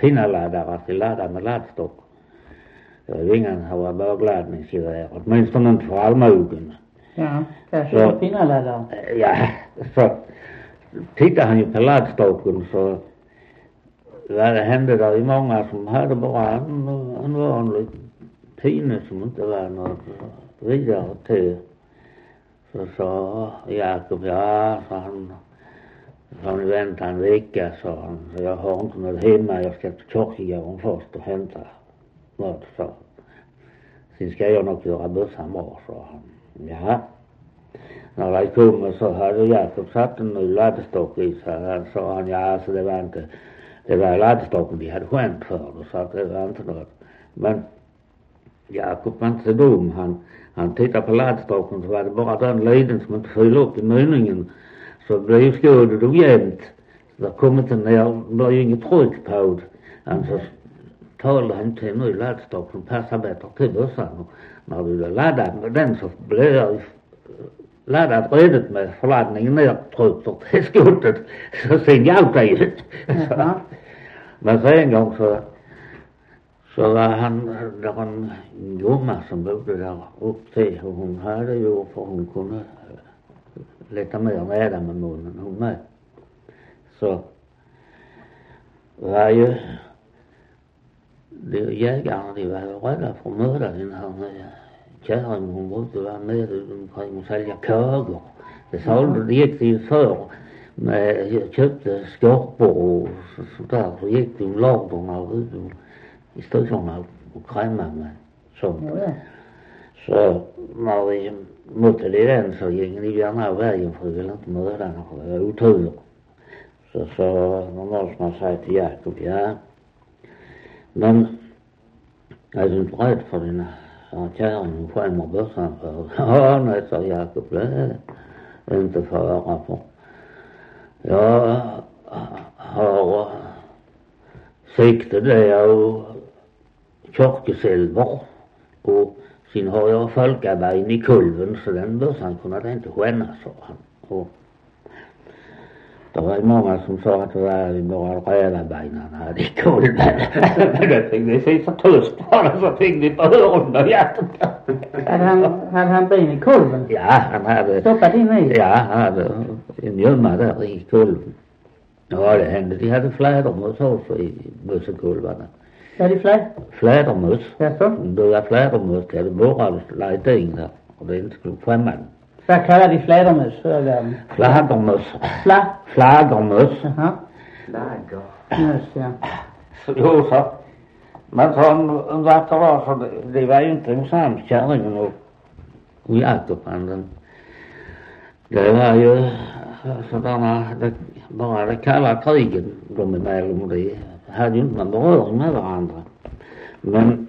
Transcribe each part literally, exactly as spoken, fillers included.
pinnaladdare till ladda med laddstock. Ingen har börgladdningsgevär, åtminstone inte för allmogen. Ja, kanske så, pinnaladdare. Ja, så tittade han ju på laddstocken så vad det hände där i många som hade bara en, en vanlig pinne som inte var något vidare till. Så sa Jakob, ja, sa han, så han vänta en vecka, sa han, så jag har inte något hemma, jag ska till kyrkogården först och hämta något, sa. Sen ska jag nog göra bussen bra, sa han. Ja. När de kom så hade Jakob satt en ny laddstock i sig. Han sa han, ja, alltså det var inte, det var laddstocken de hade skämt för, så att det var inte något. Men Jakob var inte så dum, han, han tittade på laddstocken så var det bara den leden som inte fyllde upp i mynningen. Så blev skådet då jämnt. Så det kom inte ner, det blev ju inget tryck på det. Alltså talade han till en ny laddstock som passar bättre till bussen. Och när du laddade med den så blev jag laddat redigt med förladdningen nedtryckt och till skottet. Så sen hjälpte jag ju. Men så en gång så så var han där en gumma som bodde där upp till, och hon hade ju, för hon kunde leta mer nära med munnen hon med. Så var ju de jägarna, de var ju rädda för att mörda den här kärringen. Hon brukade vara med omkring och sälja köger. Det sålde, det gick det ju för med, köpte skorpor och sådär, så gick det i ladorna och ut i styrkorna och krämade med sånt. Ja. Så när vi mötte det den så gick de gärna av vägen för vi ville inte mörda henne, för det var otur. Så så normalt man säger till Jakob, ja, men är du inte rädd för dina kärringen skämmer börsan för? Ja, nej, sa Jakob, det är inte fara för. Jag har sikte det och kyrkesilver och sen har jag folkabein i kulven så den börsan kunde det inte skänna, sa han. Och det var många som sa att det var bara rävabenen han hade i kulven. Men det fick vi se så tyst på det, så fick vi på öronen och hjärtat. Hade han, hade han ben i kulven? Ja, han hade stoppat in i? Ja, han hade en gömma där i kulven. Ja, det hände. De hade flädermus också i bussekulvarna. Ja, det är flä? Flädermus. Jaså? Det var flädermus. Det hade borrade lagt in där. Och det inte skulle skämma. Vad kallar de flädermus? Flagermus. Fla? Flagermus. Jaha. Flagermus, ja. Så jo, så. Men så en vacker dag så det, det var ju inte en sams kärringen och, och Jakob. Den, det var ju sådana, det, bara det kalla krigen de emellan, de hade ju inte någon beröring med varandra. Men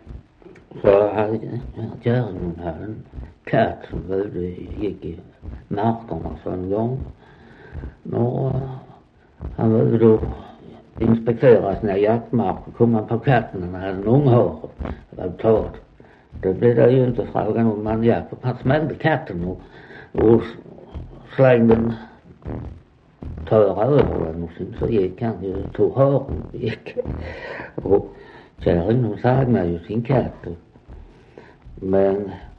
så hade kärringen hade en katt som bodde, gick i markerna så en gång. Och han var då inspektera sina jaktmarker, kom han på katten och hade en unghår av tård. Det blev det ju inte frågan om man Jakob. Han smällde katten och, och slängde den töra över den och sen så gick han ju, tog håren och gick. Och kärringen hon sagde ju sin katt. Men